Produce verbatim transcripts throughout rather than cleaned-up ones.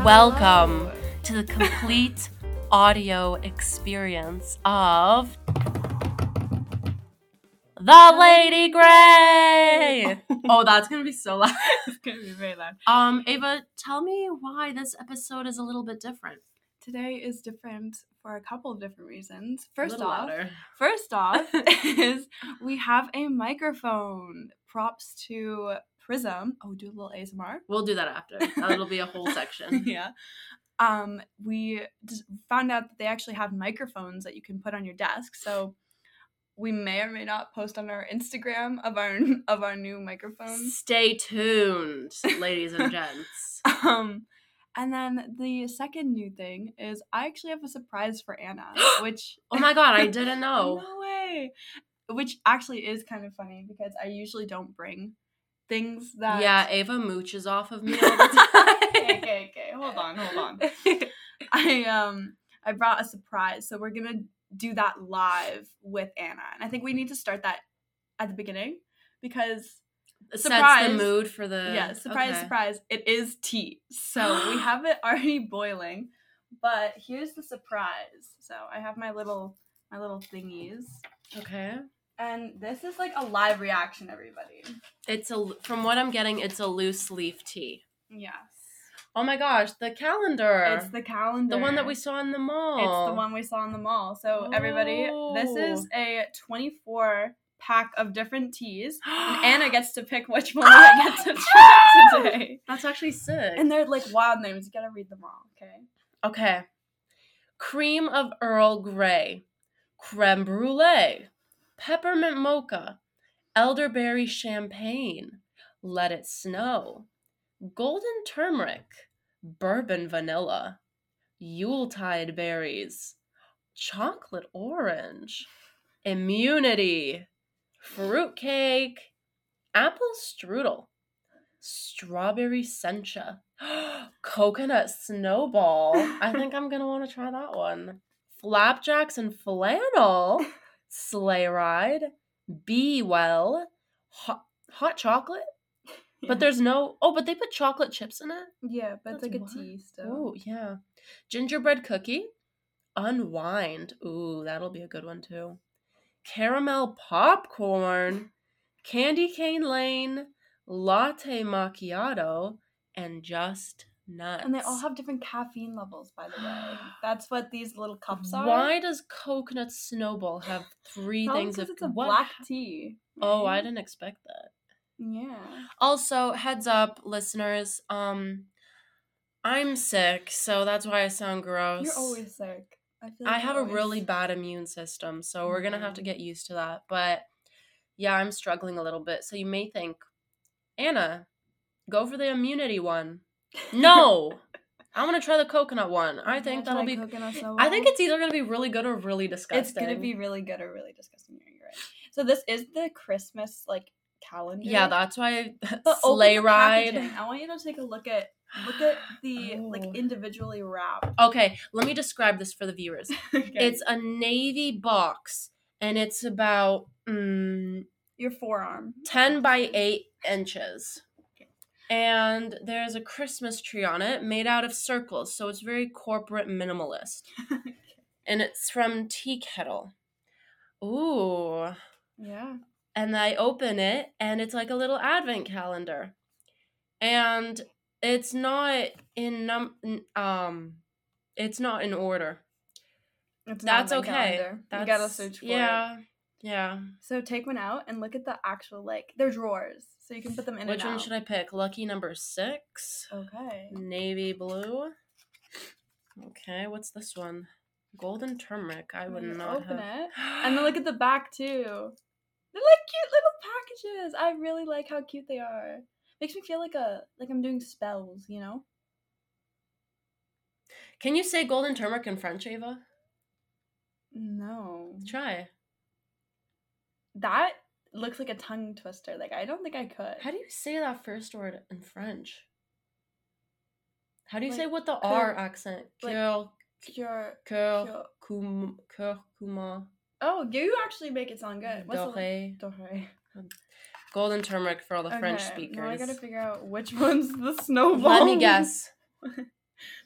Welcome to the complete audio experience of The Lady Grey. Oh, that's gonna be so loud. It's gonna be very loud. Um, Ava, tell me why this episode is a little bit different. Today is different for a couple of different reasons. First a off, louder. first off is we have a microphone. Props to Prism. Oh, do a little A S M R. We'll do that after. That'll be a whole section. Yeah. Um, we just found out that they actually have microphones that you can put on your desk. So we may or may not post on our Instagram of our of our new microphones. Stay tuned, ladies and gents. Um, and then the second new thing is I actually have a surprise for Anna, which Oh my god, I didn't know. No way. Which actually is kind of funny because I usually don't bring things that Yeah, Ava mooches off of me all the time. okay, okay, okay. Hold on, hold on. I um I brought a surprise, so we're gonna do that live with Anna, and I think we need to start that at the beginning because surprise, sets the mood for the yeah surprise okay. surprise. It is tea, so we have it already boiling. But here's the surprise. So I have my little my little thingies. Okay. And this is like a live reaction, everybody. It's a from what I'm getting, it's a loose leaf tea. Yes. Oh my gosh, the calendar. It's the calendar. The one that we saw in the mall. It's the one we saw in the mall. So everybody, this is a twenty-four pack of different teas. And Anna gets to pick which one I get to try today. That's actually sick. And they're like wild names. You gotta read them all, okay? Okay. Cream of Earl Grey. Creme brulee. Peppermint mocha. Elderberry champagne. Let it snow. Golden turmeric. Bourbon vanilla. Yuletide berries. Chocolate orange. Immunity. Fruitcake. Apple strudel. Strawberry sencha. Coconut snowball. I think I'm gonna want to try that one. Flapjacks and flannel. Sleigh ride. Be well. Hot, hot chocolate. Yeah. But there's no... Oh, but they put chocolate chips in it? Yeah, but That's it's like a what? tea still. Oh, yeah. Gingerbread cookie. Unwind. Ooh, that'll be a good one, too. Caramel popcorn. Candy cane lane. Latte macchiato. And just nuts. And they all have different caffeine levels, by the way. That's what these little cups are. Why does coconut snowball have three Probably things of... because it's a what? black tea. Oh, I right? didn't expect that. Yeah. Also, heads up, listeners, um, I'm sick, so that's why I sound gross. You're always sick. I feel I like have you're a always... really bad immune system, so we're gonna have to Mhm. get used to that. But yeah, I'm struggling a little bit. So you may think, Anna, go for the immunity one. No, I want to try the coconut one. I You think wanna that'll try be. coconut snowball? I think it's either gonna be really good or really disgusting. It's gonna be really good or really disgusting. Yeah, you're right. So this is the Christmas like calendar. Yeah, that's why But open sleigh the ride. packaging. I want you to take a look at look at the Oh. like individually wrapped. Okay, let me describe this for the viewers. Okay. It's a navy box, and it's about mm, your forearm. ten by eight inches. And there's a Christmas tree on it made out of circles, so it's very corporate minimalist. And it's from Tea Kettle. Ooh. Yeah. And I open it, and it's like a little advent calendar. And it's not in num um it's not in order. It's That's not my okay. calendar. That's, You gotta search for yeah, it. Yeah. So take one out and look at the actual like they're drawers, so you can put them in Which and one out. should I pick? Lucky number six. Okay. Navy blue. Okay, what's this one? Golden turmeric. I would And not open have. it, and then look at the back too. They're like cute little packages. I really like how cute they are. Makes me feel like a like I'm doing spells, you know. Can you say golden turmeric in French, Ava? No. Try. That looks like a tongue twister. Like I don't think I could. How do you say that first word in French? How do you Like, say with the cur- R accent? like, Cœur, Cure. cœur, cure- cum, cœur, kuma, Oh, you actually make it sound good. What's doré. the Doré. Golden turmeric for all the French Okay, speakers. now I gotta figure out which one's the snowball. Let me guess.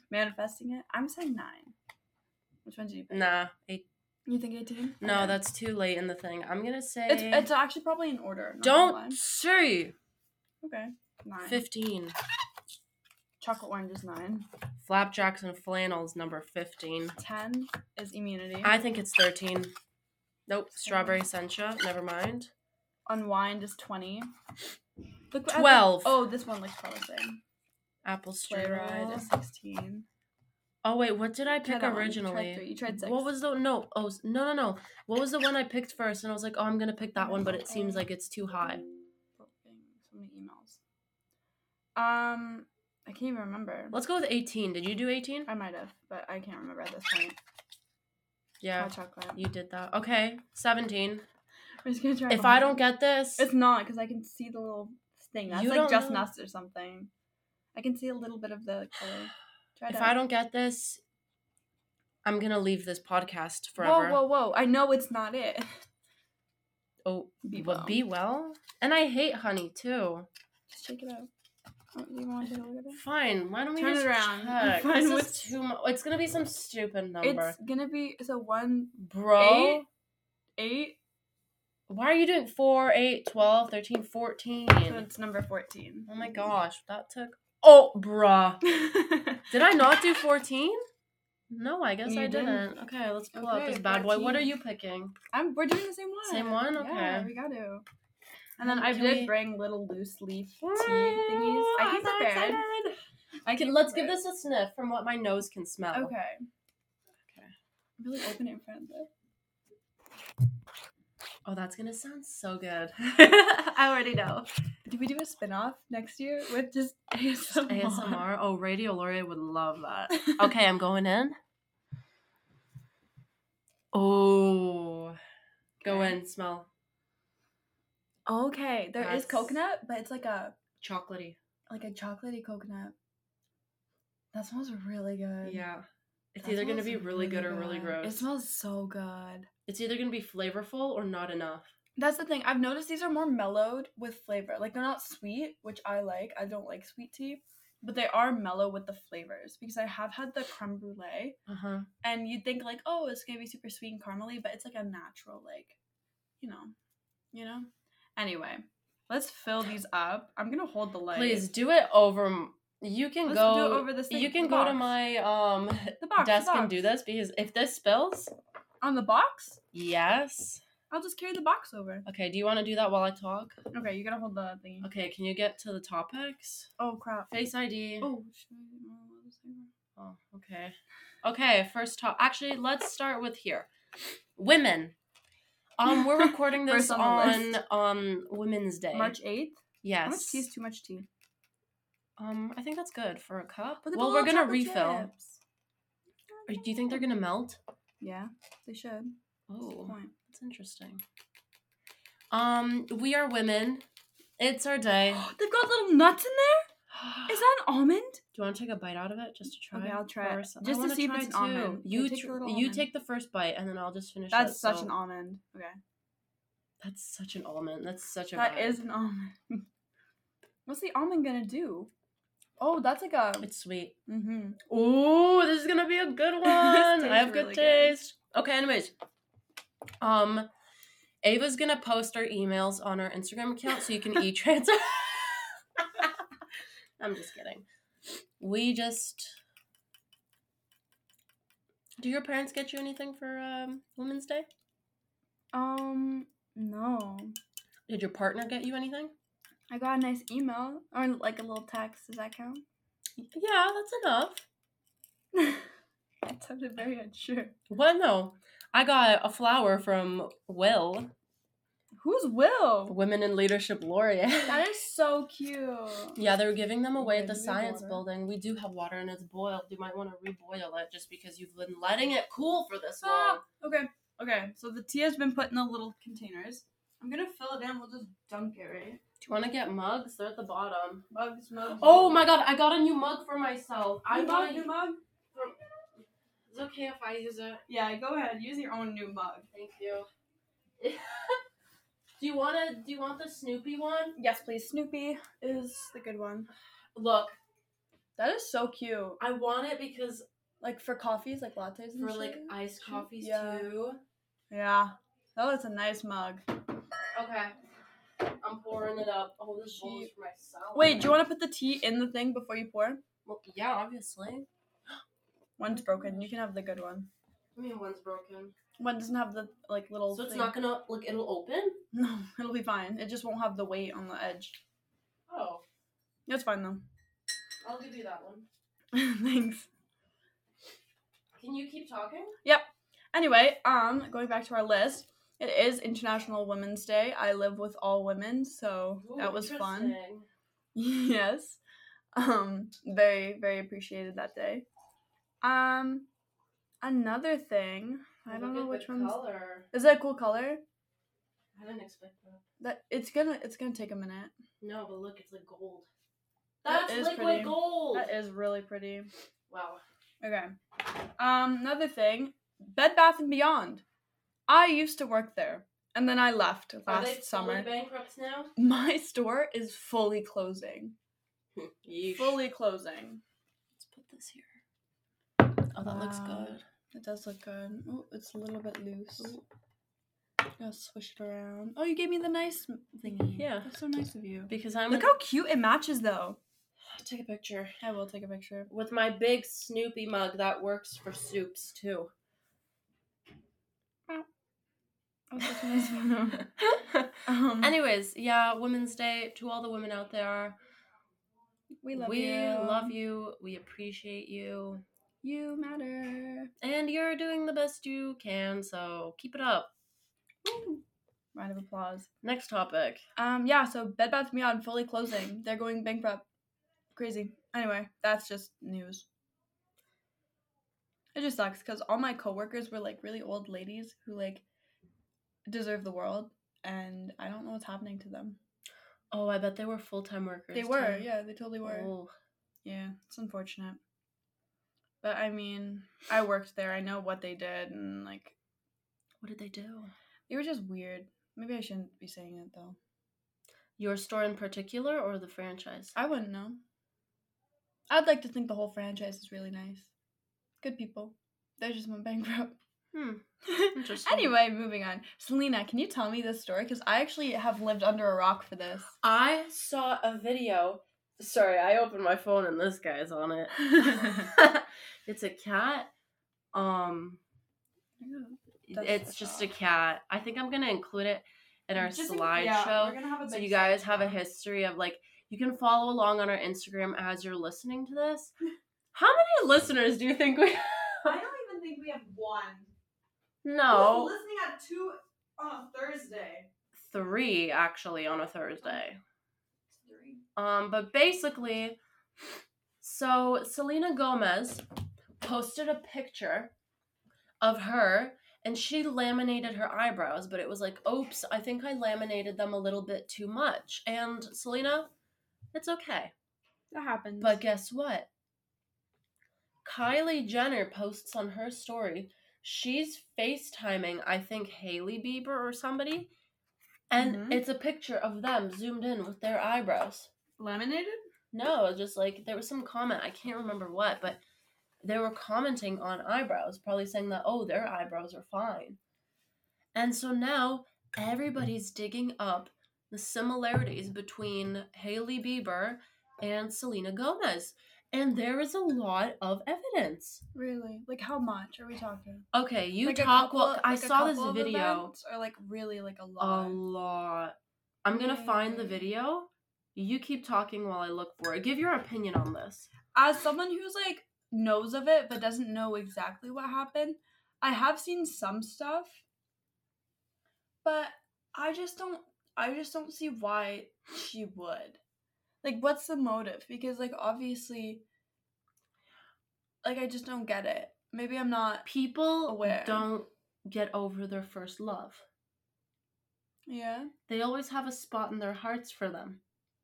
Manifesting it. I'm saying nine. Which one did you pick? Nah, eight. You think eighteen? No, Okay. that's too late in the thing. I'm gonna say. It's it's actually probably in order. Not gonna lie. Don't say. Okay. Nine. Fifteen. Chocolate orange is nine. Flapjacks and flannels number fifteen. Ten is immunity. I think it's thirteen. Nope. Strawberry sencha. Never mind. Unwind is twenty. Look, Twelve. The, oh, this one looks promising. Apple Sleigh ride is strudel. sixteen. Oh wait, what did I pick Try that one. originally? You tried three. You tried six. What was the no? Oh s- no no no. What was the one I picked first? And I was like, oh, I'm gonna pick that one, but it seems like it's too high. So many emails. Um, I can't even remember. Let's go with eighteen. Did you do eighteen? I might have, but I can't remember at this point. Yeah, Hot chocolate. you did that. Okay, seventeen. We're just gonna try. If one I more. don't get this, It's not because I can see the little thing. That's You like don't just know. nuts or something. I can see a little bit of the color. Try if it I out. don't get this, I'm gonna leave this podcast forever. Whoa, whoa, whoa! I know it's not it. Oh, Be well, well. be well. And I hate honey too. Just check it out. Oh, do you want to take a look at it? Fine. Why don't we Turn just it around. check? Find This is what's- too much. It's gonna be some stupid number, It's gonna be so one bro. eight? eight. Why are you doing four, eight, twelve, thirteen, fourteen? So it's number fourteen. Oh my gosh, that took. Oh, bruh. Did I not do fourteen? No, I guess You I didn't. didn't. Okay, let's pull out Okay, this bad boy. What are fourteen. you picking? I'm, we're doing the same one. Same one? Yeah, Okay. we got to. And then Um, I can did we- bring little loose leaf tea Ooh, thingies. I I'm came so prepared. excited. I Okay, came let's give prepared. this a sniff from what my nose can smell. Okay. Okay. Really open it in front of it. Oh, that's gonna sound so good. I already know. Did we do a spin-off next year with just A S Just M R? A S M R. Oh, Radio Laurier would love that. Okay, I'm going in. Oh, go Okay. in. Smell Okay, there is That's- coconut, but it's like a chocolatey. like a chocolatey coconut. That smells really good. Yeah, it's That either gonna smells be really good or really gross. It smells so good. It's either gonna be flavorful or not enough. That's the thing. I've noticed these are more mellowed with flavor. Like they're not sweet, which I like. I don't like sweet tea, but they are mellow with the flavors because I have had the creme brulee, Uh huh. and you'd think like, oh, it's gonna be super sweet and caramely, but it's like a natural, like, you know, you know. Anyway, let's fill these up. I'm gonna hold the light. Please do it over. m- You can Let's go do it over this thing- You can the go to box. my um the box, desk the box. and do this because if this spills, on the box. yes. I'll just carry the box over. Okay. Do you want to do that while I talk? Okay, you gotta hold the thingy. Okay. Can you get to the topics? Oh crap. Face I D. Oh. should I- oh, let's see. Oh, okay. Okay, first top. Actually, let's start with here. Women. Um, we're recording this First on on, the um Women's Day. March eighth. Yes. How much tea is too much tea? Um, I think that's good for a cup. But they Well, put we're little gonna chocolate refill. chips. Or do you think they're gonna melt? Yeah, they should. What's the Oh, point? that's interesting. Um, we are women. It's our day. They've got little nuts in there. Is that an almond? Do you want to take a bite out of it just to try? Okay, I'll try it. first? I Just to wanna see if try it's an too. almond. You Okay, take tr- the little you almond. take the first bite and then I'll just finish. That's it, such so- an almond. Okay. That's such an almond. That's such a. That vibe. is an almond. What's the almond gonna do? Oh, that's like a. It's sweet. Mm-hmm. Ooh, this is gonna be a good one. I tastes have good really good. taste. Okay, anyways. Um Ava's gonna post our emails on our Instagram account so you can e-transfer. I'm just kidding. We just Do your parents get you anything for um Women's Day? Um, no. Did your partner get you anything? I got a nice email or like a little text. Does that count? Yeah, that's enough. That sounded very unsure. What? No. I got a flower from Will, Who's Will? Women in Leadership Laureate. That is so cute. Yeah, they were giving them away Okay, at the do we have science water? building. We do have water and it's boiled. You might want to reboil it just because you've been letting it cool for this long. Ah, okay, okay. So the tea has been put in the little containers. I'm gonna fill it in. We'll just dunk it, right? Do you want to get mugs? They're at the bottom. Mugs, mugs. Oh my god, I got a new mug for myself. I New got mug, a new mug. It's okay if I use it. Yeah, go ahead. Use your own new mug. Thank you. do you want to? Do you want the Snoopy one? Yes, please. Snoopy is the good one. Look, That is so cute. I want it because like for coffees, like lattes and for shit? like iced coffees yeah. too. Yeah. Oh, it's a nice mug. Okay. I'm pouring it up. Oh, this bowl is for myself. Wait, do you want to put the tea in the thing before you pour? Well, yeah, obviously. One's broken. You can have the good one. I mean, one's broken. One doesn't have the like little. So it's thing. not gonna like it'll open. No, it'll be fine. It just won't have the weight on the edge. Oh. It's fine though. I'll give you that one. Thanks. Can you keep talking? Yep. Anyway, um, going back to our list, it is International Women's Day. I live with all women, so Ooh, that was fun. interesting. Yes. Um, very, very appreciated that day. Um, another thing, I don't Look know at which the one's. color. Is that a cool color? I didn't expect that. That it's gonna, it's gonna take a minute. No, but look, it's like gold. That That's is liquid pretty. gold. That is really pretty. Wow. Okay. Um, another thing, Bed Bath and Beyond. I used to work there, and then I left Are they last summer. fully bankrupt now? My store is fully closing. Yeesh. Fully closing. Let's put this here. Oh, that looks Wow. good. It does look good. Oh, it's a little bit loose. Gotta swish it around. Oh, you gave me the nice thingy. Yeah. That's so nice of you. Because I'm Look how cute it matches, though. take a picture I will take a picture. with my big Snoopy mug that works for soups too. Oh, that's a nice photo. um, Anyways, yeah, Women's Day to all the women out there. we love we you. love you. We appreciate you. You matter. And you're doing the best you can, so keep it up. Woo. Round of applause. Next topic. Um, yeah, so Bed Bath and Beyond fully closing. They're going bankrupt. Crazy. Anyway, that's just news. It just sucks because all my coworkers were like really old ladies who like deserve the world, and I don't know what's happening to them. Oh, I bet they were full-time workers. They were, too. yeah, they totally were. Oh. Yeah, it's unfortunate. But I mean, I worked there. I know what they did, and like, What did they do? they were just weird. Maybe I shouldn't be saying it though. Your store in particular or the franchise? I wouldn't know. I'd like to think the whole franchise is really nice. Good people. They just went bankrupt. Hmm. Interesting. Anyway, moving on. Selena, can you tell me this story? Because I actually have lived under a rock for this. I saw a video. Sorry, I opened my phone and this guy's on it. It's a cat. Um, That's it's the just a shot. cat. I think I'm gonna include it in our Just in- slideshow, yeah, we're gonna have a so big you guys have a slideshow. history of like you can follow along on our Instagram as you're listening to this. How many listeners do you think we? I don't even think we have one. No, listening at two on a Thursday. three actually on a Thursday. Three. Um, but basically, so Selena Gomez posted a picture of her and she laminated her eyebrows, but it was like, oops, I think I laminated them a little bit too much. And Selena, it's okay. That happens. But guess what? Kylie Jenner posts on her story, she's FaceTiming, I think, Hailey Bieber or somebody. And Mhm. it's a picture of them zoomed in with their eyebrows. laminated? No, just like there was some comment, I can't remember what, but they were commenting on eyebrows, probably saying that, oh, their eyebrows are fine. And so now everybody's digging up the similarities between Hailey Bieber and Selena Gomez. And there is a lot of evidence. Really? Like how much are we talking? Okay, you Like a talk. couple- Well, I like a saw this couple of video. events, or like really like a A lot. lot. I'm gonna find the Really? video. You keep talking while I look for it. Give your opinion on this. As someone who's like knows of it but doesn't know exactly what happened, I have seen some stuff, but I just don't I just don't see why she would. Like, what's the motive? Because like obviously, like I just don't get it. Maybe I'm not. People Aware. don't get over their first love. Yeah. They always have a spot in their hearts for them.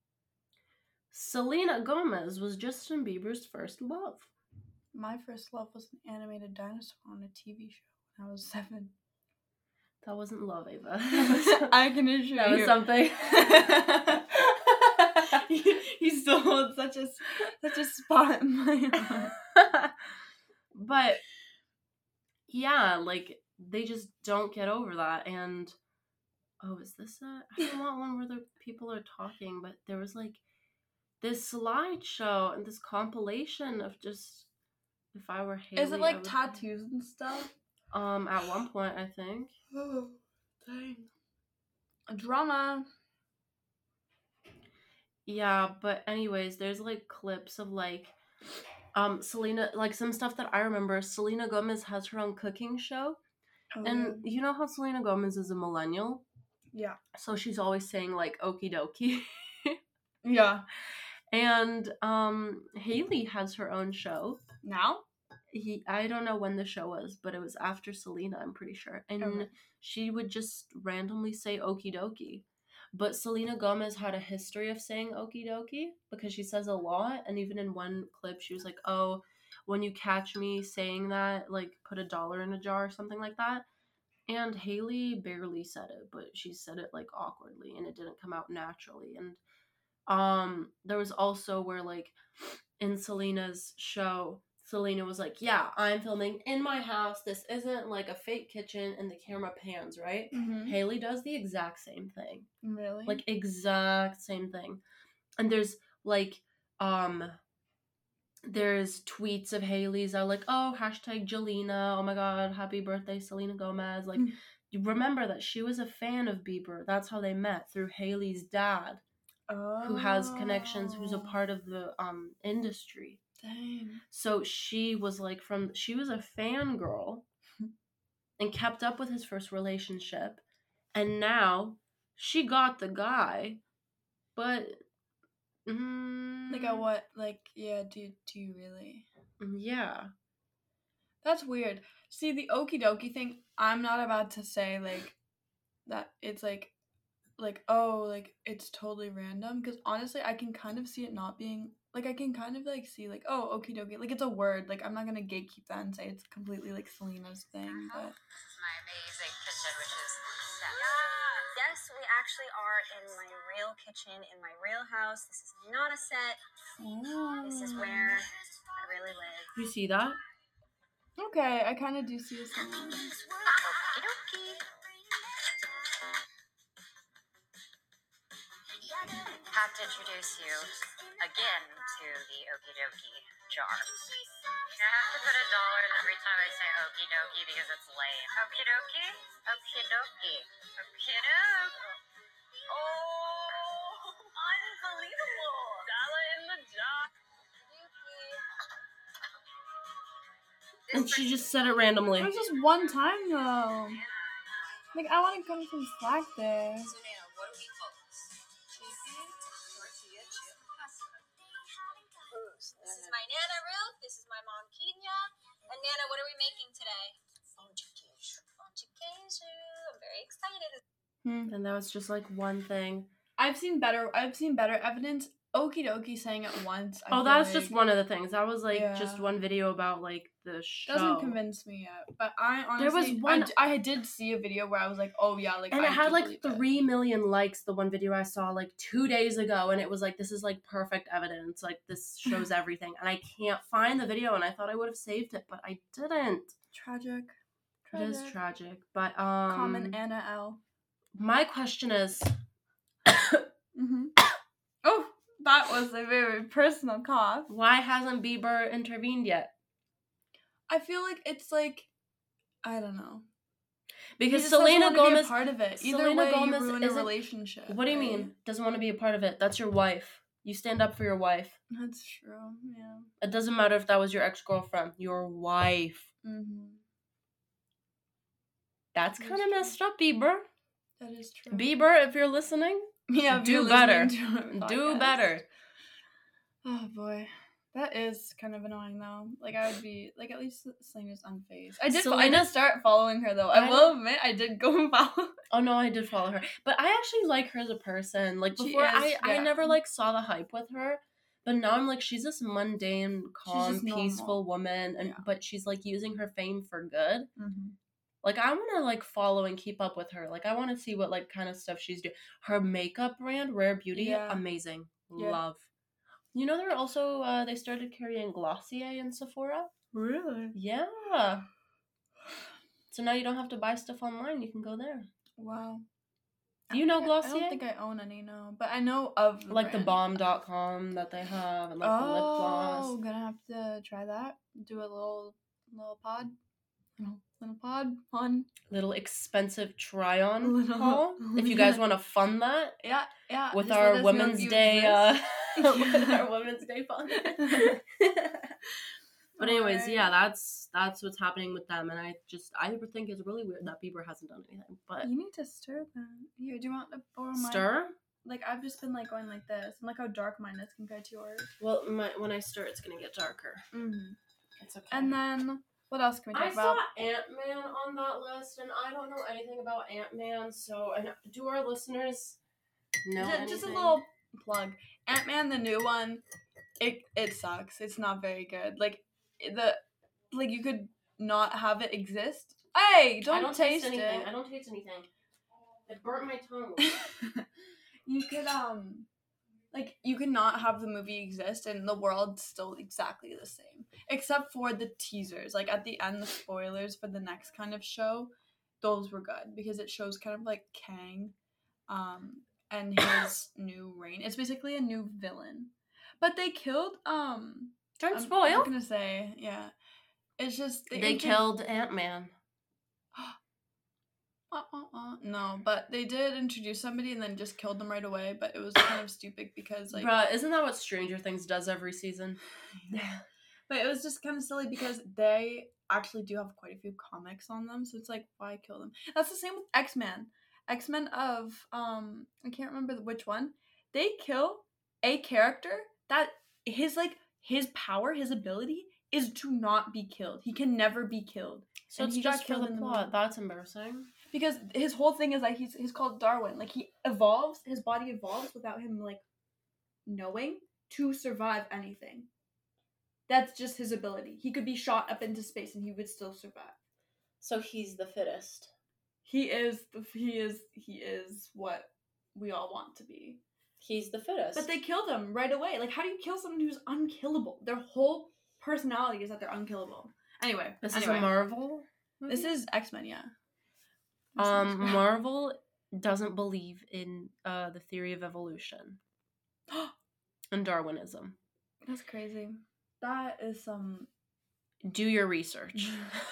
Selena Gomez was Justin Bieber's first love. My first love was an animated dinosaur on a T V show when I was seven. That wasn't love, Ava. I can assure That you. was something. He- He's stole such a such a spot in my heart. But yeah, like they just don't get over that. And oh, is this a? I don't want one where the people are talking, but there was like this slideshow and this compilation of just if I were Hailey. Is it like tattoos and stuff? Um, at one point, I think. Oh, dang. A drama. Yeah, but anyways, there's like clips of like um Selena, like some stuff that I remember. Selena Gomez has her own cooking show. Oh, And you know how Selena Gomez is a millennial? yeah. So she's always saying like okie dokie. Yeah. And um Hailey has her own show. Now? He I don't know when the show was, but it was after Selena, I'm pretty sure. And Okay. she would just randomly say okie dokie. But Selena Gomez had a history of saying okie dokie because she says a lot. And even in one clip, she was like, oh, when you catch me saying that, like, put a dollar in a jar or something like that. And Hailey barely said it, but she said it, like, awkwardly, and it didn't come out naturally. And um, there was also where, like, in Selena's show, Selena was like, yeah, I'm filming in my house. This isn't like a fake kitchen, and the camera pans, right? Mm-hmm. Hailey does the exact same thing. Really? Like, exact same thing. And there's, like, um, there's tweets of Hailey's that are like, oh, hashtag Jelena. Oh, my God. Happy birthday, Selena Gomez. Like, you remember that she was a fan of Bieber. That's how they met, through Hailey's dad, oh. who has connections, who's a part of the um industry. Dang. So she was like from, she was a fangirl and kept up with his first relationship. And now she got the guy, but... Mm, Like, at what, like, yeah, do, do you really? Yeah. That's weird. See, the okie dokie thing, I'm not about to say, like, that it's, like, like, oh, like, it's totally random. Because, honestly, I can kind of see it not being... Like, I can kind of, like, see, like, oh, okie dokie. Like, it's a word. Like, I'm not going to gatekeep that and say it's completely, like, Selena's thing, but... This is my amazing kitchen, which is set. Yeah. Yes, we actually are in my real kitchen, in my real house. This is not a set. Oh. This is where I really live. You see that? Okay, I kind of do see a similar. Okie-dokie. Have to introduce you again to the okie dokie jar. I have to put a dollar in every time I say okie dokie because it's lame. Okie dokie? Okie dokie. Okie dokie. Oh, unbelievable. Dollar in the jar. And she just said it randomly. It was just one time, though. Like, I want to come some slack there. So now, what do we call this? Cheesy tortilla chip pasta. This is my Nana Ruth. This is my mom Kenya. And Nana, what are we making today? Fonte queijo. Fonte queijo. I'm very excited. Hmm. And that was just like one thing. I've seen better. I've seen better evidence. Okie dokie saying it once. I Oh, feel that's like just one of the things. That was like Yeah. just one video about like the show. doesn't convince me yet. But I honestly, There was one- I, d- I did see a video where I was like, oh yeah, like And I it had do like believe it. three million likes, the one video I saw like two days ago. And it was like, this is like perfect evidence. Like, this shows everything. And I can't find the video. And I thought I would have saved it, but I didn't. Tragic. It Tragic. is tragic. But um, Common Anna L. my question is, Mm-hmm. Oh, that was a very personal cough. why hasn't Bieber intervened yet? I feel like it's like, I don't know. Because He just doesn't Selena want to be a Gomez, part of it. Either Selena way, Gomez you ruin a isn't- relationship. what do you right? mean? Doesn't want to be a part of it. That's your wife. You stand up for your wife. That's true. Yeah. It doesn't matter if that was your ex-girlfriend. Your wife. Mm-hmm. That's That kind is of true. messed up, Bieber. That is true. Bieber, if you're listening, yeah, if do you're better. listening to our do podcast. better. Oh boy, that is kind of annoying though. Like I would be like at least Selena's unfazed. I did. I Selena- did start following her though. I, I will admit I did go and follow. Oh no, I did follow her, but I actually like her as a person. Like She before, is, I I yeah. never like saw the hype with her, but now I'm like, she's this mundane, calm, just normal. peaceful woman, and Yeah. but she's like using her fame for good. Mm-hmm. Like, I want to, like, follow and keep up with her. Like, I want to see what, like, kind of stuff she's doing. Her makeup brand, Rare Beauty, Yeah. amazing. Yeah. Love. You know, they're also uh, they started carrying Glossier in Sephora. Really? Yeah. So now you don't have to buy stuff online. You can go there. Wow. Do you know I, Glossier? I don't think I own any, no. But I know of the like brand. the bomb dot com that they have, and like oh, the lip gloss. Oh, gonna have to try that. Do a little little pod. Little, little pod on. Little expensive try on Little- haul. If you guys want to fund that. Yeah, yeah. With just our let us know if Women's you Day uh exist. with our Women's Day fund. But anyways, Alright. yeah, that's that's what's happening with them, and I just I think it's really weird that Bieber hasn't done anything. But You need to stir that. Here, do you want to borrow my... stir? Like, I've just been, like, going like this. And look how dark mine is compared to yours. Well, my, when I stir, it's gonna get darker. Mm-hmm. It's okay. And then, what else can we talk I about? saw Ant-Man on that list, and I don't know anything about Ant-Man, so and do our listeners know Ju- anything? Just a little plug. Ant-Man, the new one, it it sucks. It's not very good. Like, the... Like, you could not have it exist. Hey, don't, I don't taste, taste anything. it. I don't taste anything. It burnt my tongue. You could, um... Like, you could not have the movie exist and the world's still exactly the same. Except for the teasers. Like, at the end, the spoilers for the next kind of show, those were good. Because it shows kind of, like, Kang um, and his new reign. It's basically a new villain. But they killed, um... Don't I'm, spoil. I'm gonna say, yeah. It's just... They, intro- killed Ant-Man. Uh, uh, uh. No, but they did introduce somebody and then just killed them right away. But it was kind of stupid because, like... Bruh, isn't that what Stranger Things does every season? Yeah. But it was just kind of silly because they actually do have quite a few comics on them. So it's like, why kill them? That's the same with X-Men. X-Men of, um, I can't remember which one. They kill a character that his, like, his power, his ability is to not be killed. He can never be killed. So And it's he got just for killed the in the plot. movie. That's embarrassing. Because his whole thing is like he's he's called Darwin. Like he evolves, his body evolves without him like knowing to survive anything. That's just his ability. He could be shot up into space and he would still survive. So he's the fittest. He is the he is he is what we all want to be. He's the fittest. But they killed him right away. Like, how do you kill someone who's unkillable? Their whole personality is that they're unkillable. Anyway, This anyway. is a Marvel movie? This is X-Men, yeah. This Um, is- Marvel doesn't believe in uh, the theory of evolution and Darwinism. That's crazy. That is some... Do your research.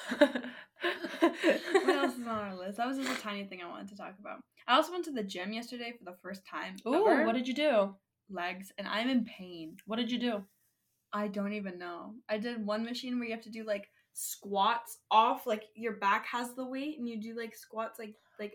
What else is on our list? That was just a tiny thing I wanted to talk about. I also went to the gym yesterday for the first time Ooh, ever. what did you do? Legs, and I'm in pain. What did you do? I don't even know. I did one machine where you have to do like squats off, like your back has the weight, and you do like squats, like like.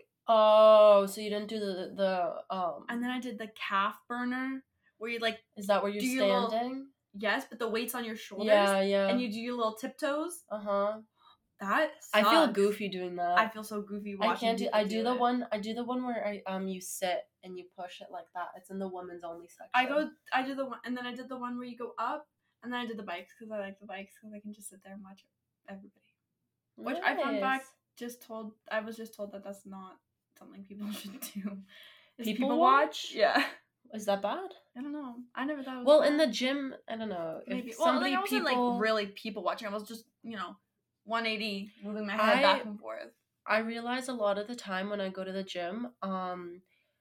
Oh, so you didn't do the the um. And then I did the calf burner, where you like Is that where you're do your little- standing? yes, but the weight's on your shoulders, Yeah, yeah. and you do your little tiptoes. Uh huh. That I feel sucks. goofy doing that. I feel so goofy watching. I can't do. people I do the it. one. I do the one where I um you sit and you push it like that. It's in the women's only section. I go. I did the one, and then I did the one where you go up, and then I did the bikes because I like the bikes because I can just sit there and watch everybody. Which I found back Nice. just told. I was just told that that's not something people should do. Is People watch? Yeah. Is that bad? I don't know. I never thought it was Well, bad. in the gym, I don't know. maybe. If Well, somebody like, I wasn't people, like really people watching. I was just you know, one eighty, moving my head I- back and forth. I realize a lot of the time when I go to the gym, um,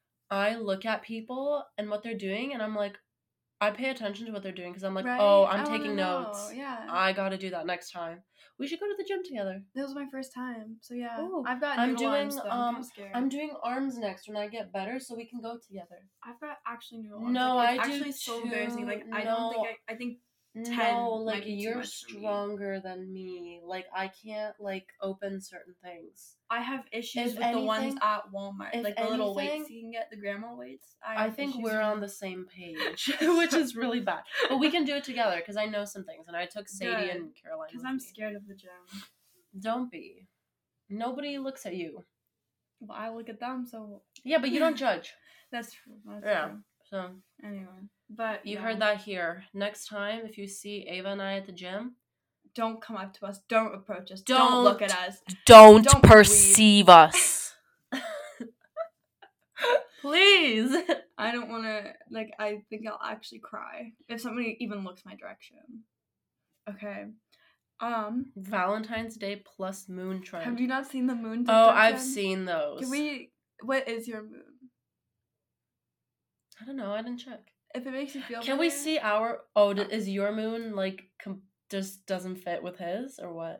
I look at people and what they're doing, and I'm like, I pay attention to what they're doing because I'm like, Right? oh, I I'm wanna taking know, notes. Yeah. I got to do that next time. We should go to the gym together. That was my first time, so yeah. Ooh, I've got I'm noodle doing, arms, though. I'm um, kinda scared. I'm doing arms next when I get better, so we can go together. I've got actually noodle arms. No, like, it's I do actually so embarrassing. too. Like I don't think No. I. I think ten No, might like be too you're much for me. stronger than me. Like I can't like open certain things. I have issues If with the ones anything- at Walmart, if like the little anything- weights you can get, the grandma weights. I, I have think issues we're with on the same page, which is really bad. But we can do it together because I know some things, and I took Sadie Good. and Caroline. because with I'm me. scared of the gym. Don't be. Nobody looks at you. Well, I look at them, so Yeah, but you don't judge. that's true. That's Yeah. true. So Anyway, but you yeah. heard that here. Next time, if you see Ava and I at the gym, Don't come up to us. Don't approach us. Don't- Don't, look at us. don't, Don't perceive us. Please. I I don't want to, like, I think I'll actually cry if somebody even looks my direction. Okay. Um, Valentine's Day plus moon trend. have you not seen the moon Oh, TikTok I've trend? seen those. Can we, what is your moon? I don't know. I didn't check. If it makes you feel Can we better- see our? Oh, d- is your moon like com- just doesn't fit with his or what?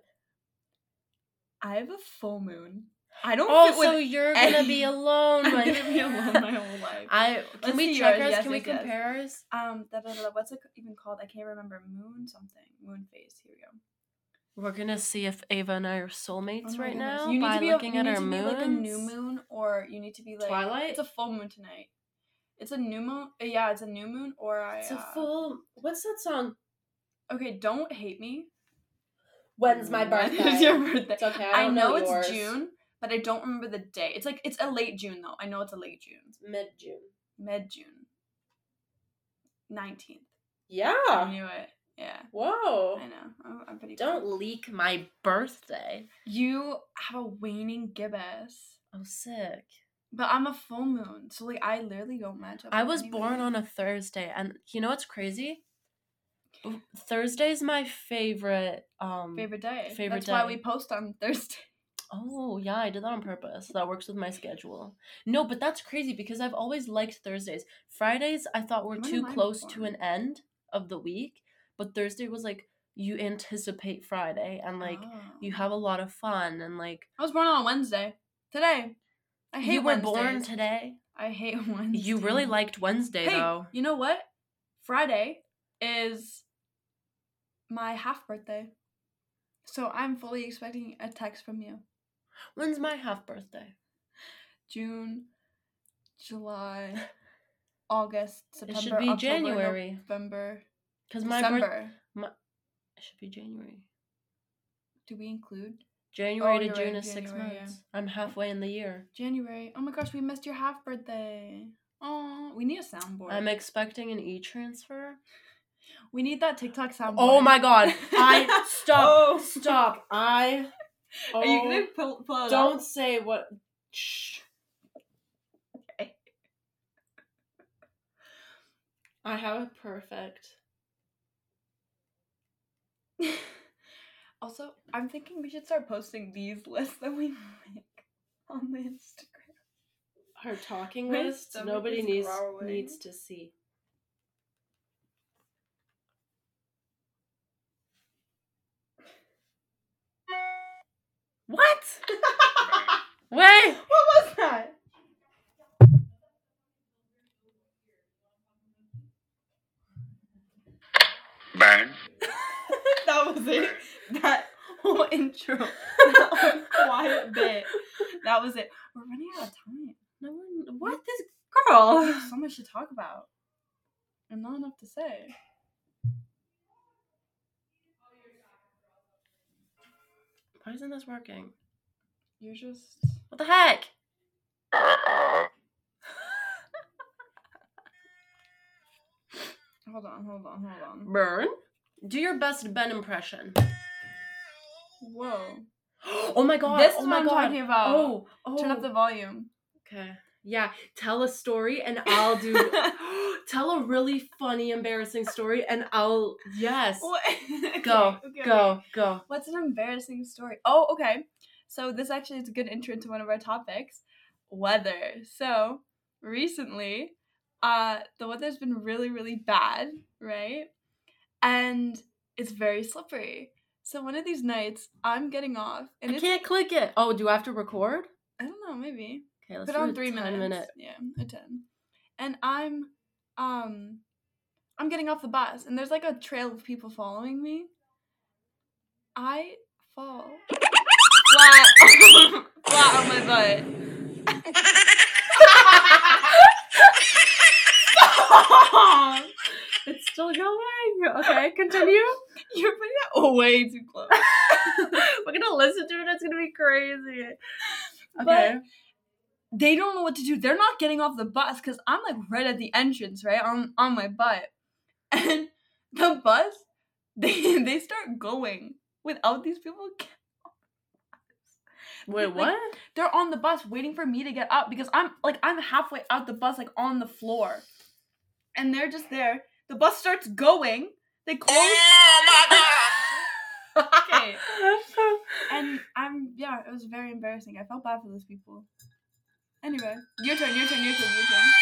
I have a full moon. I don't Oh, fit with so you're gonna any- be alone. I'm my- gonna be alone my whole life. I can Let's we see check yours. ours? Yes, Can we yes, yes. compare ours? Um, da, da, da, da, what's it even called? I can't remember. Moon something. Moon phase. Here we go. We're gonna see if Ava and I are soulmates Oh my right goodness. now You need by to be looking a, at you our need to moons. be like a new moon, or you need to be like Twilight? It's a full moon tonight. It's a new moon. uh, Yeah, it's a new moon, or I. It's a uh, full. What's that song? Okay, don't hate me. When's my birthday? When's your birthday? It's okay. I, I, don't know, know it's yours. June, but I don't remember the day. It's like it's a late June though. I know it's a late June. Mid June. Mid June. Nineteenth. Yeah. I knew it. Yeah. Whoa. I know. I'm, I'm pretty. Don't cool. leak my birthday. You have a waning gibbous, Oh, sick. but I'm a full moon, so like I literally don't match up. I with was anybody. born on a Thursday, and you know what's crazy? Thursday's my favorite. Um, favorite day. favorite That's why day. we post on Thursday. Oh, yeah, I did that on purpose. That works with my schedule. No, but that's crazy because I've always liked Thursdays. Fridays, I thought were When too am I close to born? an end of the week, but Thursday was like you anticipate Friday and like you Oh. have a lot of fun and like I was born on a Wednesday. Today. I hate you were born Wednesdays. today. I hate Wednesday. You really liked Wednesday Hey, though. you know what? Friday is my half birthday. So I'm fully expecting a text from you. When's my half birthday? June, July, August, September, It should be October, January. November, Because my birth December. it should be January. Do we include January Oh, to you're June right, is six January, yeah. months. I'm halfway in the year. January? Oh my gosh, we missed your half birthday. Oh, we need a soundboard. I'm expecting an e-transfer. we need that TikTok soundboard. Oh my god. I stop. Oh. Stop. I oh, Are you gonna pull, pull it don't up? say what shh. Okay. I have a perfect. Also, I'm thinking we should start posting these lists that we make on the Instagram. Her talking My list. stomach Nobody is needs growling. needs to see. What? Wait. What was that? Burn. That was it. That whole intro. That whole quiet bit. That was it. We're running out of time. No one. What this We girl? have so much to talk about. And not enough to say. Why isn't this working? You're just What the heck? Uh-oh. hold on, hold on, hold on. Burn. Do your best Ben impression. Whoa. Oh my god. This is oh what my I'm god. talking about. Oh, oh. Turn up the volume. Okay. Yeah. Tell a story and I'll do. Tell a really funny, embarrassing story and I'll. Yes. What? Okay, Go. okay, Go. okay. Go. What's an embarrassing story? Oh, okay. So this actually is a good intro to one of our topics, weather. So recently, uh, the weather's been really, really bad, right? And it's very slippery. So one of these nights, I'm getting off, and I it's can't click it. Oh, do I have to record? I don't know, maybe Okay, let's put do on a three ten minutes. minute. Yeah, a ten. And I'm, um, I'm getting off the bus, and there's like a trail of people following me. I fall flat, flat on my butt. It's still going. Okay, continue. You're putting that way too close. We're gonna listen to it. It's gonna be crazy. But Okay. they don't know what to do. They're not getting off the bus because I'm like right at the entrance, right on on my butt, and the bus they they start going without these people getting off the bus. Wait, Like, what? They're on the bus waiting for me to get up because I'm like I'm halfway out the bus, like on the floor, and they're just there. The bus starts going. They close. Okay. And I'm yeah, it was very embarrassing. I felt bad for those people. Anyway, your turn, your turn, your turn, your turn.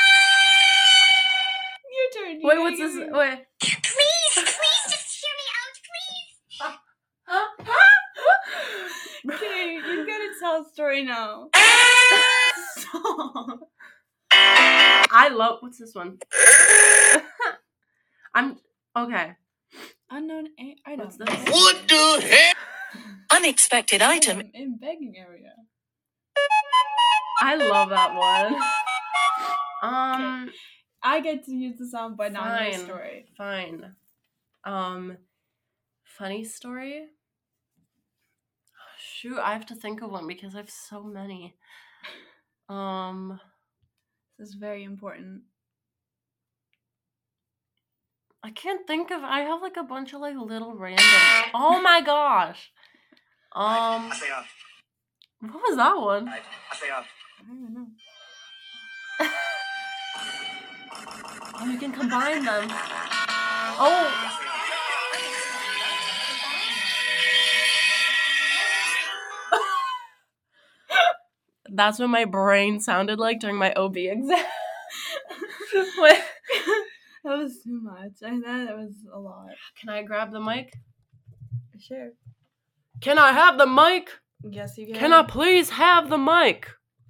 Your turn. You Wait, gotta what's give this? me- Wait. Please, please just hear me out, please. Okay, you gotta tell a story now. Stop. I love. What's this one? I'm okay. Unknown a- item. What's this? What the heck? Unexpected item. Item in begging area. I love that one. Um, I get to use the sound, but not your Fine. story. fine. Um, funny story. Shoot, I have to think of one because I have so many. Um, This is very important. I can't think of. I have like a bunch of like little random. Oh my gosh. Um, what was that one? I don't know. Oh, you can combine them. Oh. That's what my brain sounded like during my O B exam. Wait, That was too much. I thought that was a lot. can I grab the mic? Sure. Can I have the mic? Yes, you can. Can I please have the mic?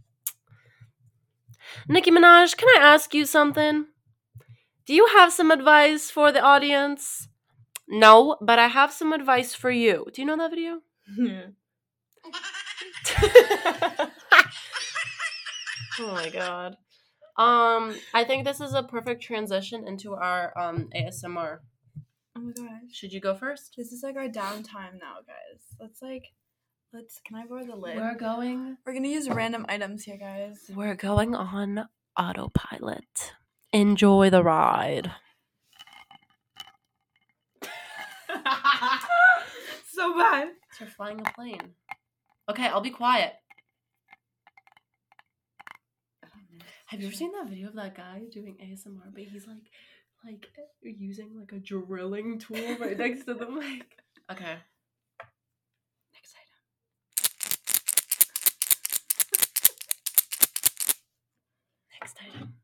Nicki Minaj, can I ask you something? Do you have some advice for the audience? No, but I have some advice for you. Do you know that video? Yeah. Oh my god. Um, I think this is a perfect transition into our um A S M R. Oh my gosh. Should you go first? This is like our downtime now, guys. Let's like, let's. Can I borrow the lid? We're going. We're gonna use random items here, guys. We're going on autopilot. Enjoy the ride. So bad. We're flying a plane. Okay, I'll be quiet. Have you ever seen that video of that guy doing A S M R, but he's like, like using like a drilling tool right next to the mic? Okay. Next item. Next item.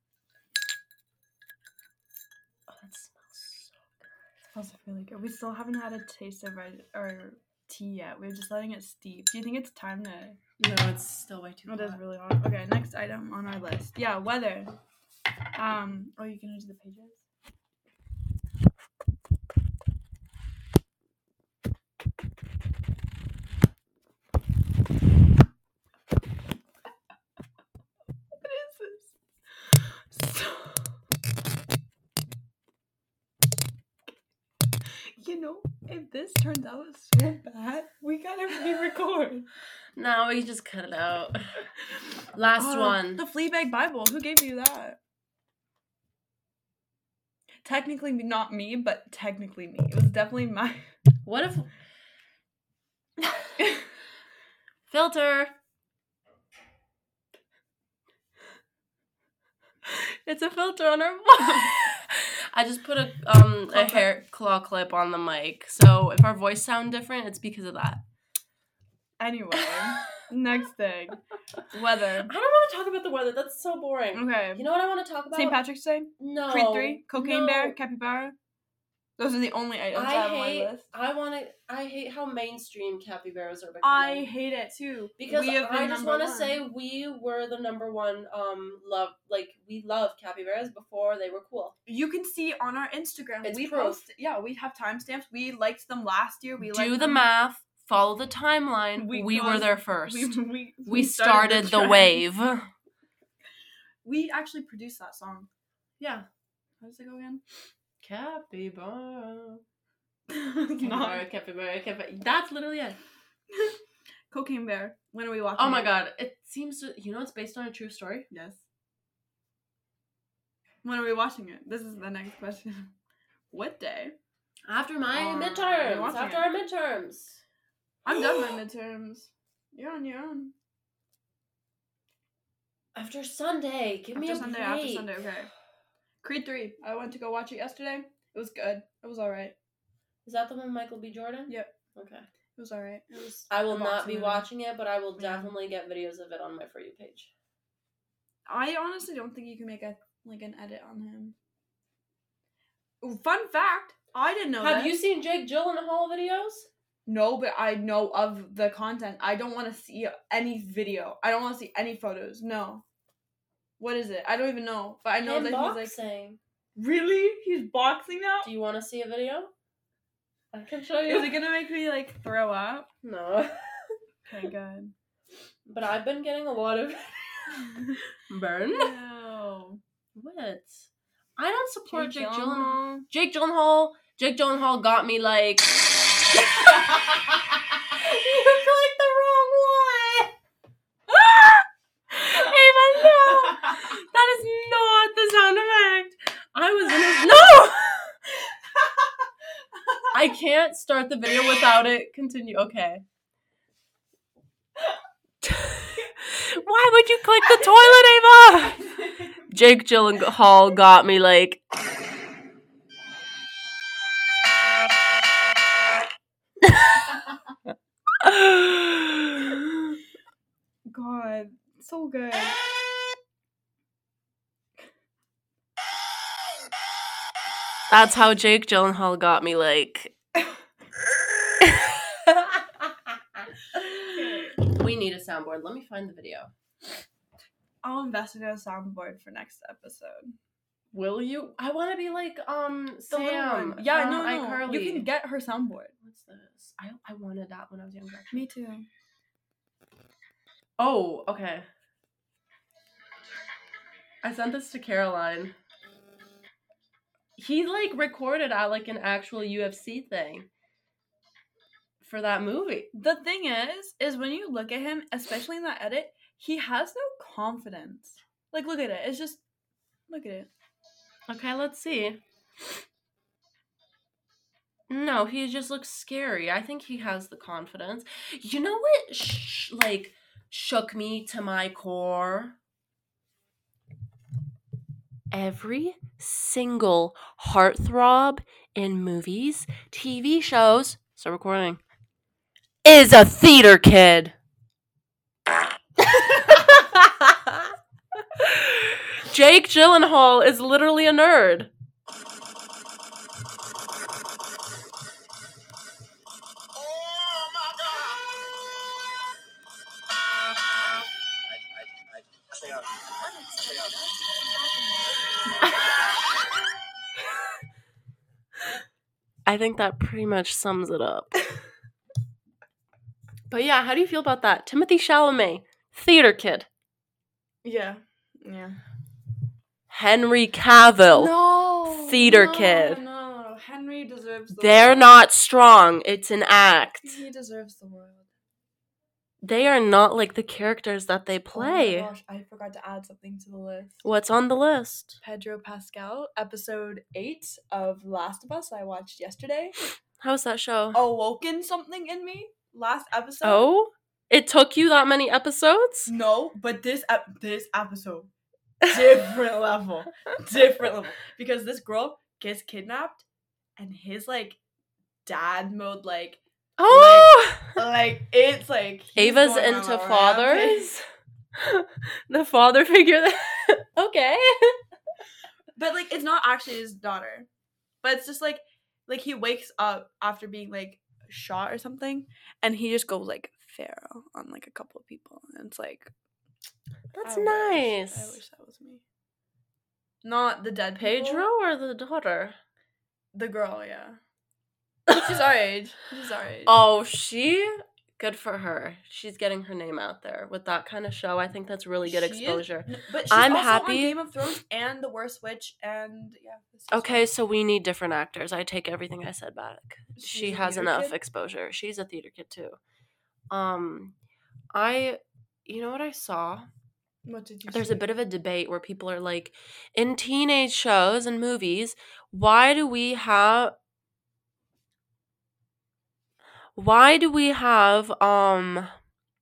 Oh, that smells so good. Smells really good. We still haven't had a taste of our, our tea yet. We're just letting it steep. Do you think it's time to? No, it's still way too It hot. is really hot. Okay, next item on our list. Yeah, weather. Um. Oh, you can use the pages. What is this? So, you know, if this turns out so bad, we gotta re-record. No, we just cut it out. Last Oh, one. The Fleabag Bible. Who gave you that? Technically not me, but technically me. It was definitely my. What if filter? It's a filter on our. I just put a um Claw a hair claw clip on the mic, so if our voice sound different, it's because of that. Anyway, next thing, weather. I don't want to talk about the weather. That's so boring. Okay. You know what I want to talk about? Saint Patrick's Day. No. Creed three. Cocaine no. Bear. Capybara. Those are the only items I, I have on hate. my list. I want to. I hate how mainstream capybaras are becoming. I hate it too. Because we have I been just number want to one. say we were the number one um love like we love capybaras before they were cool. You can see on our Instagram. It's we proof. post. Yeah, we have timestamps. We liked them last year. We Do liked the them. math, follow the timeline. We, We were caused- there first. We, We, we, we started, the, trend. wave. We actually produced that song. Yeah. How does it go again? Capybara. It's Capybara, not. capybara, capybara. That's literally it. Cocaine Bear. When are we watching? Oh my it? god. It seems to, you know it's based on a true story? Yes. When are we watching it? This is the next question. What day? After my Are we midterms. watching After it? our midterms. I'm done my midterms. You're on your own. After Sunday. Give me After a Sunday, break. after Sunday, okay. Creed three. I went to go watch it yesterday. It was good. It was alright. Is that the one with Michael B. Jordan? Yep. Okay. It was alright. It was. I will a not boxing be movie. watching it, but I will Yeah. definitely get videos of it on my For You page. I honestly don't think you can make a like an edit on him. Ooh, fun fact, I didn't know Have this. you seen Jake Gyllenhaal videos? No, but I know of the content. I don't want to see any video. I don't want to see any photos. No. What is it? I don't even know. But I know Him that he's like, boxing. really? He's boxing now? Do you want to see a video? I can show you. Is it gonna make me like throw up? No. Okay, good. But I've been getting a lot of burn. No. What? I don't support Jake, Jake Gyllenhaal. Jake Gyllenhaal. Jake Gyllenhaal got me like. You clicked the wrong one. Ava, no. That is not the sound effect. I was in a no. I can't start the video without it continue. Okay. Why would you click the toilet, Ava? Jake Gyllenhaal got me like. God, so good. That's how Jake Gyllenhaal got me like. We need a soundboard. Let me find the video. I'll invest in a soundboard for next episode. Will you? I want to be like um The little Sam. one. Yeah, from no, no. iCarly. You can get her soundboard. What's this? I I wanted that when I was younger. Me too. Oh, okay. I sent this to Caroline. He like recorded at like an actual U F C thing for that movie. The thing is, is when you look at him, especially in that edit, he has no confidence. Like, look at it. It's just, look at it. Okay, let's see. No, he just looks scary. I think he has the confidence. You know what, sh- like, shook me to my core? Every single heartthrob in movies, T V shows, start recording, is a theater kid. Jake Gyllenhaal is literally a nerd. I think that pretty much sums it up. But yeah, how do you feel about that? Timothée Chalamet, theater kid. Yeah. Yeah. Henry Cavill, No. theater no, kid. No, no, no. Henry deserves the They're world. not strong. It's an act. He deserves the world. They are not like the characters that they play. Oh my gosh, I forgot to add something to the list. What's on the list? Pedro Pascal, episode eight of Last of Us I watched yesterday. How's that show? Awoken something in me last episode. Oh? It took you that many episodes? No, but this ep- this episode, different level, different level. Because this girl gets kidnapped, and his like dad mode, like Oh! like it's like he's Ava's going on into a rampage. fathers? The father figure that. Okay. But like it's not actually his daughter, but it's just like like he wakes up after being like shot or something, and he just goes like feral on like a couple of people, and it's like That's I wish- nice. I wish that was me. Not the dead people. Pedro or the daughter? The girl, yeah. She's our age. She's our age. Oh, she? Good for her. She's getting her name out there with that kind of show. I think that's really good She is- exposure. n- but she's I'm also happy- on Game of Thrones and The Worst Witch, and yeah. this is Okay, fine. so we need different actors. I take everything I said back. She's She a has theater enough kid? exposure. She's a theater kid too. Um, I, you know what I saw? What did you? There's see? a bit of a debate where people are like, in teenage shows and movies, why do we have why do we have um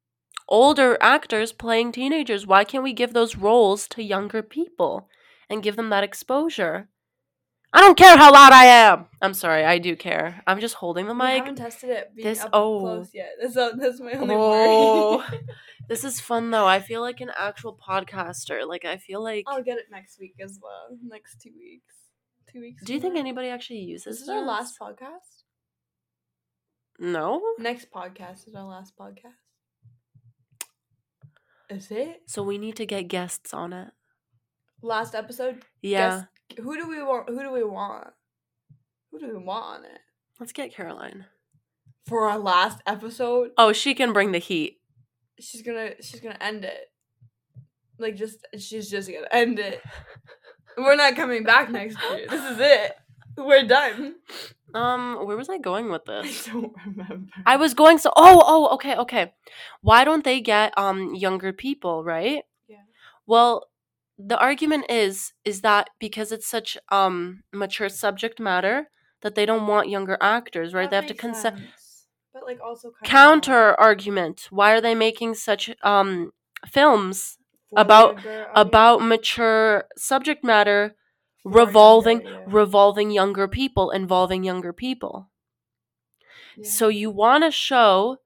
older actors playing teenagers. Why can't we give those roles to younger people and give them that exposure? I don't care how loud I am. I'm sorry, I do care. I'm just holding the We mic. haven't tested it being This- up oh. close yet. That's, uh, that's my only Oh. worry. This is fun though. I feel like an actual podcaster. Like I feel like. I'll get it next week as well. Next two weeks. Two weeks. Do you from think now. anybody actually uses This is our last podcast? No. Next podcast is our last podcast. Is it? So we need to get guests on it. Last episode? Yeah. Guess, who do we want? Who do we want? Who do we want on it? Let's get Caroline. For our last episode? Oh, she can bring the heat. She's gonna she's gonna end it. Like just she's just gonna end it. We're not coming back next year. This is it. We're done. Um, where was I going with I this? don't remember. I was going so oh, oh, okay, okay. Why don't they get um younger people, right? Yeah. Well, the argument is is that because it's such um mature subject matter that they don't want younger actors, right? That they have to makes consent. sense. But like also kind Counter argument. Why are they making such um films of about- about mature subject matter revolving younger, yeah. revolving younger people, involving younger people? So you want to show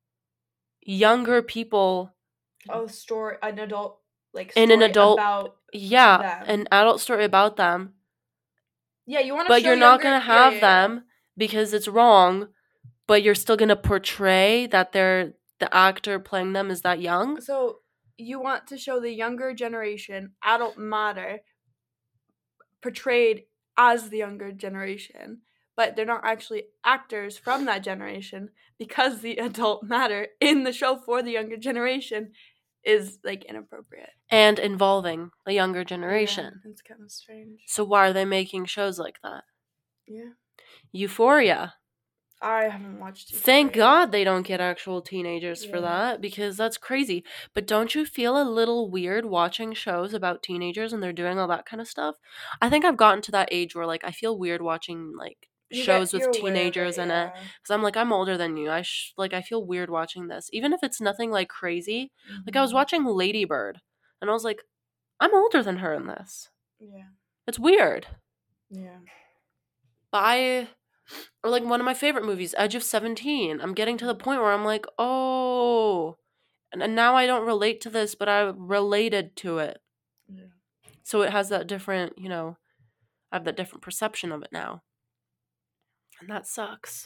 younger people, oh story an adult like In an story adult- about yeah, them. an adult story about them, yeah you want to but show you're not younger, going to yeah, have yeah, yeah. them because it's wrong, but you're still going to portray that they're the actor playing them is that young. So you want to show the younger generation adult matter portrayed as the younger generation, but they're not actually actors from that generation because the adult matter in the show for the younger generation is like inappropriate. And involving the younger generation. Yeah, it's kind of strange. So why are they making shows like that? Yeah. Euphoria. I haven't watched it. Thank God they don't get actual teenagers for Yeah. that, because that's crazy. But don't you feel a little weird watching shows about teenagers and they're doing all that kind of stuff? I think I've gotten to that age where like I feel weird watching like You shows get- you're with aware of it, teenagers in it, yeah. because I'm like, I'm older than you. I sh- like I feel weird watching this, even if it's nothing like crazy. Like I was Mhm. watching Lady Bird and I was like, I'm older than her in this. Yeah. It's weird. Yeah. But I, or like one of my favorite movies, Edge of seventeen. I'm getting to the point where I'm like, oh, and, and now I don't relate to this, but I related to it. Yeah. So it has that different, you know, I have that different perception of it now. And that sucks.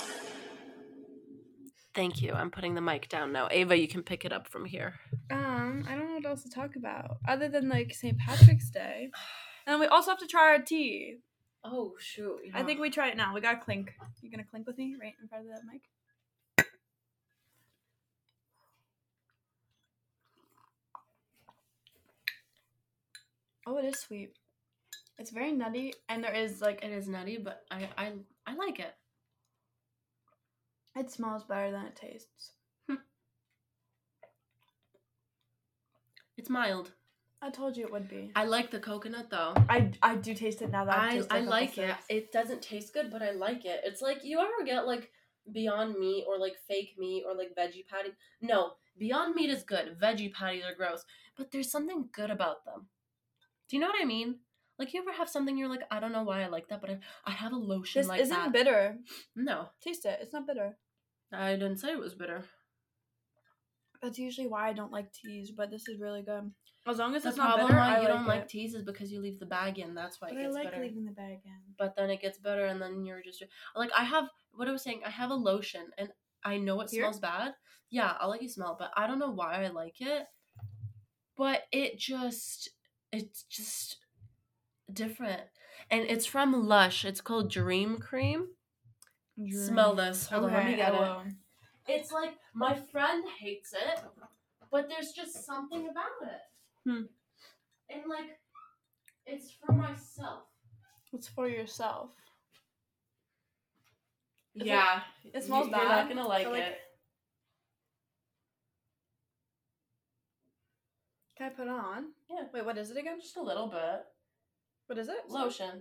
Thank you. I'm putting the mic down now. Ava, you can pick it up from here. Um, I don't know what else to talk about other than like Saint Patrick's Day, and we also have to try our tea. Oh, shoot. I think we try it now. We gotta clink. You gonna clink with me right in front of that mic? Oh, it is sweet. It's very nutty, and there is like It is nutty, but I, I, I like it. it smells better than it tastes. It's mild. I told you it would be. I like the coconut, though. I I do taste it now that I've I, tasted I a couple like it. sips. It doesn't taste good, but I like it. It's like, you ever get like Beyond Meat or like fake meat or like veggie patty? No, Beyond Meat is good. Veggie patties are gross. But there's something good about them. Do you know what I mean? Like, you ever have something you're like, I don't know why I like that, but I, I have a lotion This like isn't that. bitter. No, Taste it. It's not bitter. I didn't say it was bitter. That's usually why I don't like teas, but this is really good. As long as The it's not problem bitter, why I you like don't like it. teas is because you leave the bag in. That's why it But I gets like better. leaving the bag in. But then it gets better, and then you're just like, I have what I was saying. I have a lotion, and I know it Here? smells bad. Yeah, I'll let you smell it, but I don't know why I like it. But it just, it's just different, and it's from Lush. It's called Dream Cream. Smell this. Hold on, let me Okay, get I it. will. It's like my friend hates it, but there's just something about it. Hmm. And like, it's for myself. It's for yourself. Is it- Yeah, It smells You- bad. You're not gonna like, so, like, it. Can I put it on? Yeah. Wait, what is it again? Just a little bit. What is it? Lotion.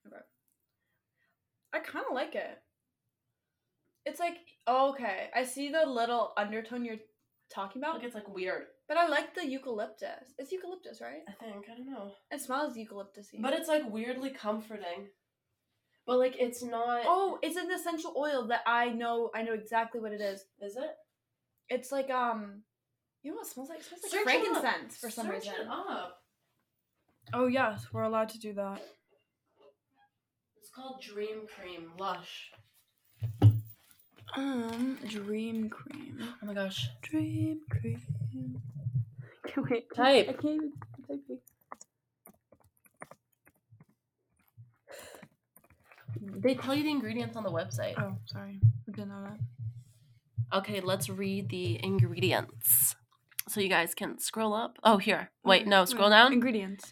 I kind of like it. It's like, oh, okay. I see the little undertone you're talking about. Like it's like weird. But I like the eucalyptus. It's eucalyptus, right? I think I don't know. It smells eucalyptusy. But it's like weirdly comforting. But like it's not. Oh, it's an essential oil that I know. I know exactly what it is. Is it? It's like um, you know what it smells like? It smells like Search it frankincense up. for some Search reason. it up. Oh yes, we're allowed to do that. It's called Dream Cream Lush. Um, dream cream. Oh my gosh. Dream cream. Can't wait. Type. I can't even type it. They tell you the ingredients on the website. Oh, sorry. I didn't know that. Okay, let's read the ingredients. So you guys can scroll up. Oh, here. Wait, no, scroll down. Ingredients.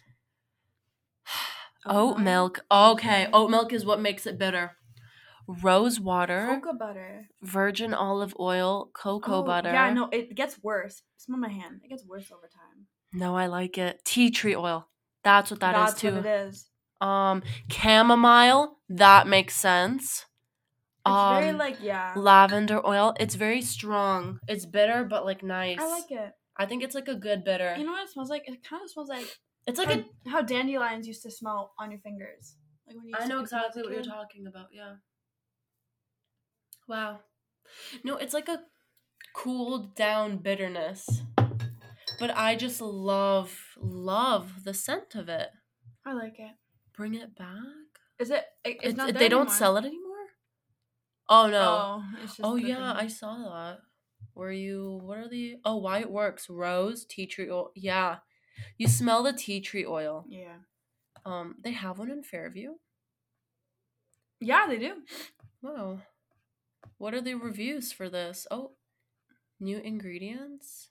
Oat milk. Okay, oat milk is what makes it bitter. Rose water, Cocoa butter. virgin olive oil, cocoa Oh, butter. Yeah, no, it gets worse. Smell my hand. It gets worse over time. No, I like it. Tea tree oil. That's what that is That's too. what it is. Um, chamomile. That makes sense. It's um, very like yeah. lavender oil. It's very strong. It's bitter, but like nice. I like it. I think it's like a good bitter. You know what it smells like? It kind of smells like it's like how, a. how dandelions used to smell on your fingers. Like when you. I used to know pick them as a exactly what you're kid. talking about. Yeah. Wow. No, it's like a cooled down bitterness. But I just love, love the scent of it. I like it. Bring it back. Is it? it it's, It's, not. they there don't anymore. sell it anymore? Oh, no. Oh, it's just Oh, the yeah, thing. I saw that. Were you, what are the, oh, why it works. Rose, tea tree oil. Yeah. You smell the tea tree oil. Yeah. Um, They have one in Fairview. Yeah, they do. Wow. What are the reviews for this? Oh, new ingredients?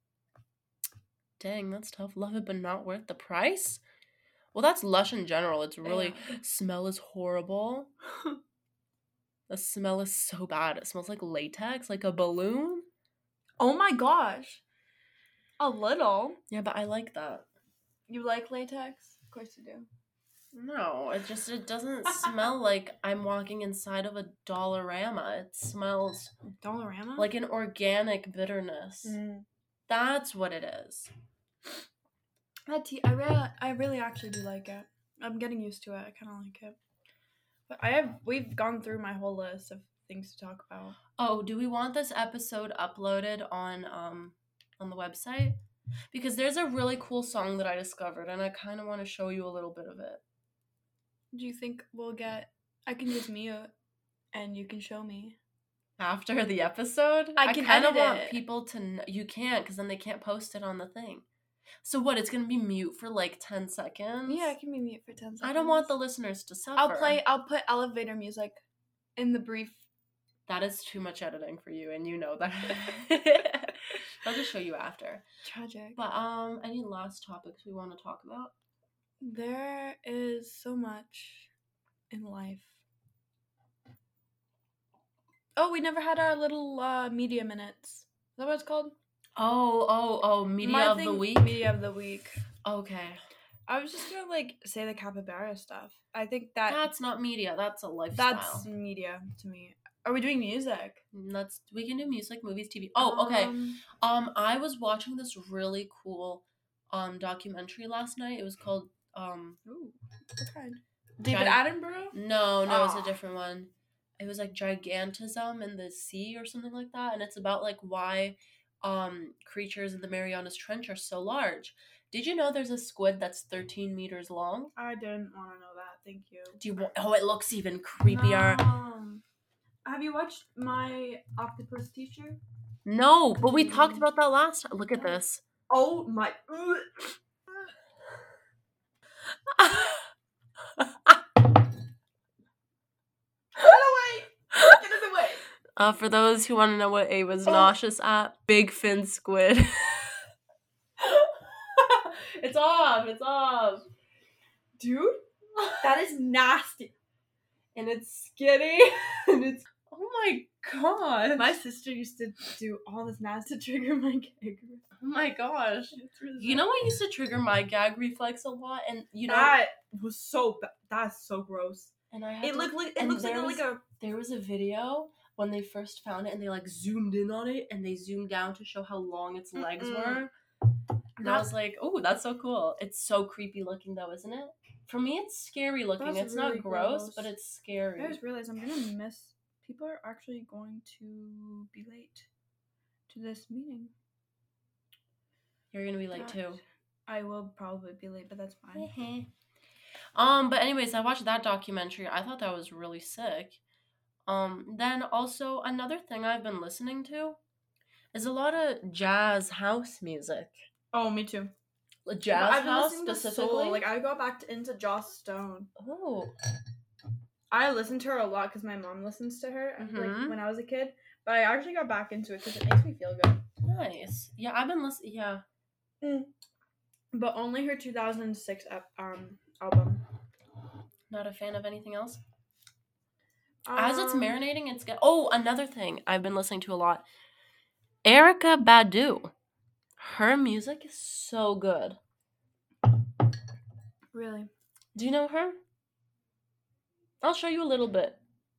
Dang, that's tough. Love it, but not worth the price? Well, that's Lush in general. It's really, Yeah. smell is horrible. The smell is so bad. It smells like latex, like a balloon. Oh my gosh. A little. Yeah, but I like that. You like latex? Of course you do. No, it just, it doesn't smell like I'm walking inside of a Dollarama. It smells Dollarama? like an organic bitterness. Mm. That's what it is. That tea, I really, I really actually do like it. I'm getting used to it. I kind of like it. But I have, we've gone through my whole list of things to talk about. Oh, do we want this episode uploaded on um on the website? Because there's a really cool song that I discovered, and I kind of want to show you a little bit of it. Do you think we'll get, I can just mute and you can show me? After the episode, I can kind of edit want it. people to. Kn- you can't, because then they can't post it on the thing. So what? It's gonna be mute for like ten seconds. Yeah, I can be mute for ten seconds. I don't want the listeners to suffer. I'll play, I'll put elevator music in the brief. That is too much editing for you, and you know that. I'll just show you after. Tragic. But um, any last topics we want to talk about? There is so much in life. Oh, we never had our little uh, media minutes. Is that what it's called? Oh, oh, oh, media My of the thing- week? Media of the week. Okay. I was just gonna like say the capybara stuff. I think that That's not media, that's a lifestyle. that's media to me. Are we doing music? Let's, we can do music, movies, T V. Oh, okay. Um, Um, I was watching this really cool um documentary last night. It was called um ooh, what kind? David Gig- Attenborough? No, no, it's Aw. a different one. It was like gigantism in the sea or something like that, and it's about like why um creatures in the Marianas Trench are so large. Did you know there's a squid that's thirteen meters long? I didn't want to know that. Thank you. Do you? wa- Oh, it looks even creepier. Um, have you watched My Octopus Teacher? No, but we talked about that last time. Look at this. Oh my! Get away! Get it away! Uh, for those who want to know what A was nauseous at, big fin squid. It's off. It's off. Dude, that is nasty. And it's skinny. And it's. Oh my god. My sister used to do all this nasty to trigger my gag. Oh my gosh. You know what used to trigger my gag reflex a lot? And you know. that was so bad. That's so gross. And I had It to- looked like it and looks like there a, was- like a There was a video when they first found it and they like zoomed in on it and they zoomed down to show how long its legs Mm-mm. were. And I was like, oh, that's so cool. It's so creepy looking though, isn't it? For me, it's scary looking. That's it's really not gross, gross. but it's scary. I just realized I'm gonna miss. People are actually going to be late to this meeting. You're gonna be late That- too. I will probably be late, but that's fine. um, but anyways, I watched that documentary. I thought that was really sick. Um, then also another thing I've been listening to is a lot of jazz house music. Oh, me too. Like jazz I've been house listening to specifically. soul. Like I go back to, into Joss Stone. Oh, I listen to her a lot because my mom listens to her Mhm. like when I was a kid. But I actually got back into it because it makes me feel good. nice. Yeah, I've been listening. Yeah. But only her two thousand six ep- um album. Not a fan of anything else. As it's Um, marinating, it's good. Oh, another thing I've been listening to a lot. Erykah Badu. Her music is so good. Really. Do you know her? I'll show you a little bit.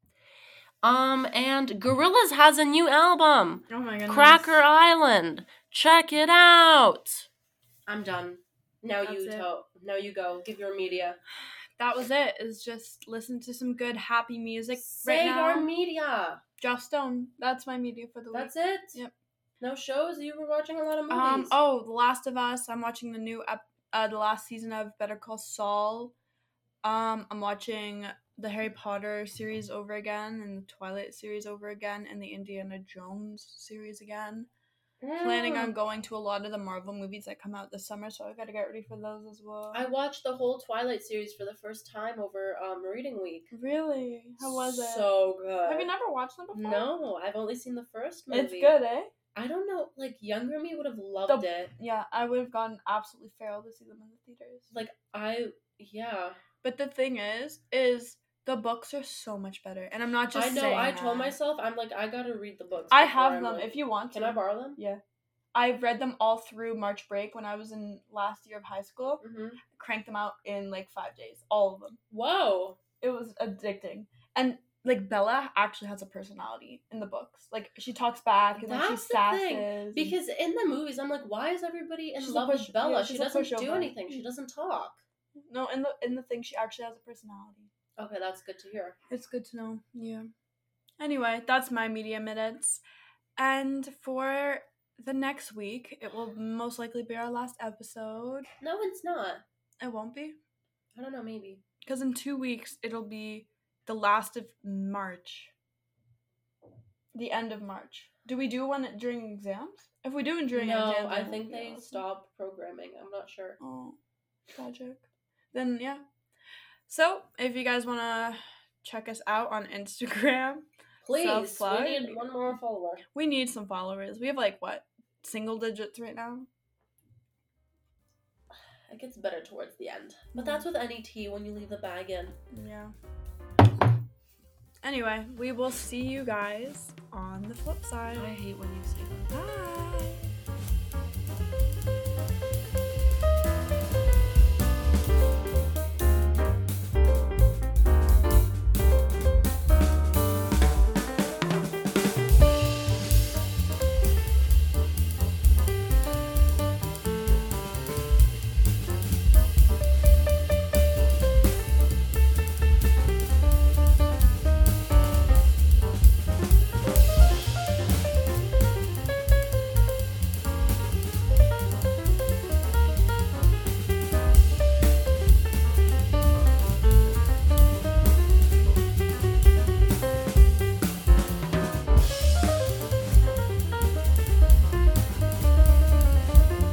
Um, and Gorillaz has a new album. Oh my goodness. Cracker Island. Check it out. I'm done. Now That's you it. to- now you go. Give your media. That was it. Is just listen to some good happy music Say right now. your media. Joss Stone. That's my media for the week. That's it? Yep. No shows? You were watching a lot of movies. Um. Oh, The Last of Us. I'm watching the new ep- uh the last season of Better Call Saul. Um. I'm watching the Harry Potter series over again, and the Twilight series over again, and the Indiana Jones series again. Planning on Mm. going to a lot of the Marvel movies that come out this summer, so I gotta get ready for those as well. I watched the whole Twilight series for the first time over um, reading week. Really? How was it? So good. Have you never watched them before? No, I've only seen the first movie. It's good, eh? I don't know, like younger me would have loved The- it. Yeah, I would have gone absolutely feral to see them in the theaters. Like I, yeah. But the thing is, is the books are so much better, and I'm not just I know. saying I told that. myself, I'm like, I gotta read the books. I before have I'm them. like- If you want to, Can I borrow them? Yeah, I've read them all through March break when I was in last year of high school. Mm-hmm. Cranked them out in like five days, all of them. Whoa. It was addicting, and like Bella actually has a personality in the books. Like she talks back and then she That's the sasses. thing, and- Because in the movies, I'm like, why is everybody in She's a love push- with Bella? yeah, she she's a doesn't do pushover. anything. She doesn't talk. no, in the in the thing, she actually has a personality. Okay, that's good to hear. It's good to know. Yeah. Anyway, that's my media minutes. And for the next week, it will most likely be our last episode. No, it's not. It won't be. I don't know, maybe. Because in two weeks, it'll be the last of March. The end of March. Do we do one during exams? If we do it during no, exams, I then think it'll be they awesome. stopped programming. I'm not sure. Oh, tragic. Then, yeah. So, if you guys want to check us out on Instagram, Please, Self-plug. we need one more follower. we need some followers. We have like what? Single digits right now? It gets better towards the end. But that's with any tea when you leave the bag in. Yeah. Anyway, we will see you guys on the flip side. I hate when you say that. Bye.